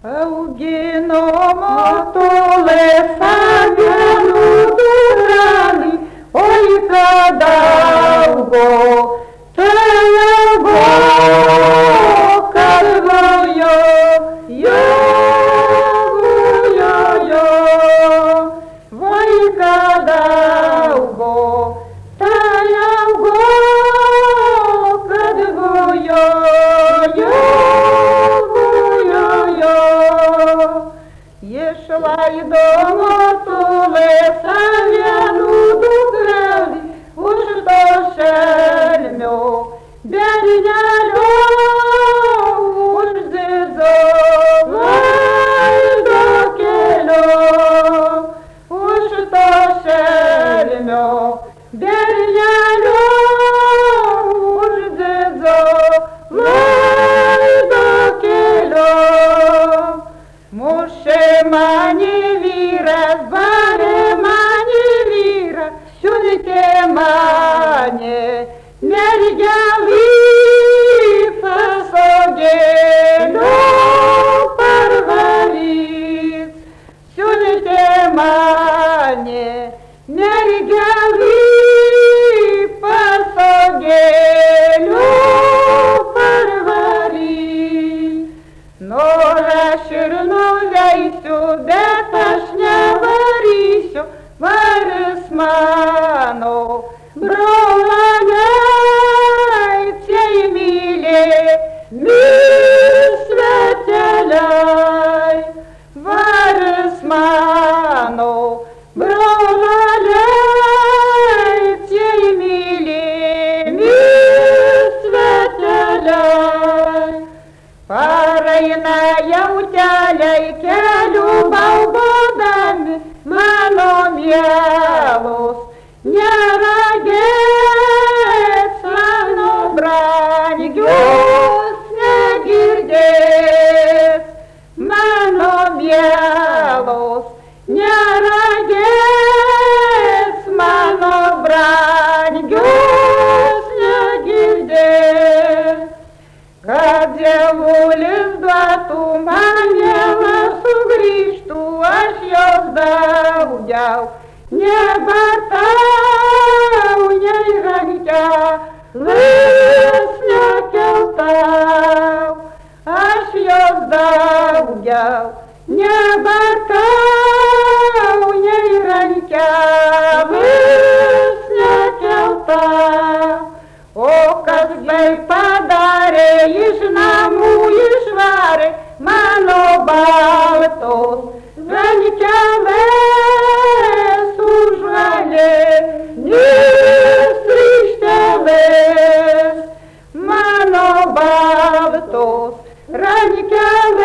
Augino motulės avienų dukrelį, oi kad augo, tai augo, kad vojo, vai kad augo, tai augo, kad vojo, Išlaido motulės avienų dukrelį, už to šelmio bernelio, už zizo vaiduoklio, už to šelmio bernelio, už zizo vaiduoklio. Mušė mani vyras, barė mani vyras, siuntė mane mergelį pasodėlio parvaryt. Siuntė mane mergelį pasodėlio parvaryt. Nors aš ir nuveisiu, bet aš nevarysiu, varis mano, brolaniai, cej mylimi sveteliai. Varis mano, brolaniai, cej mylimi sveteliai. Pareina jauteliai kelių baubodami, mano mielos, neragės, mano brangios, negirdės. Mano mielos, neragės, mano brangios, negirdės. Kad dievulis duotų man mielą sugrįžtų, aš jos daugiau nebartau, nei rankelės nekeltau. Aš jos daugiau nebartau, nei rankelės nekeltau. O kas bei padarė, iš namų išvarė mano baltos rankelės, užvalė ryžtelės. Mano baltos rankelės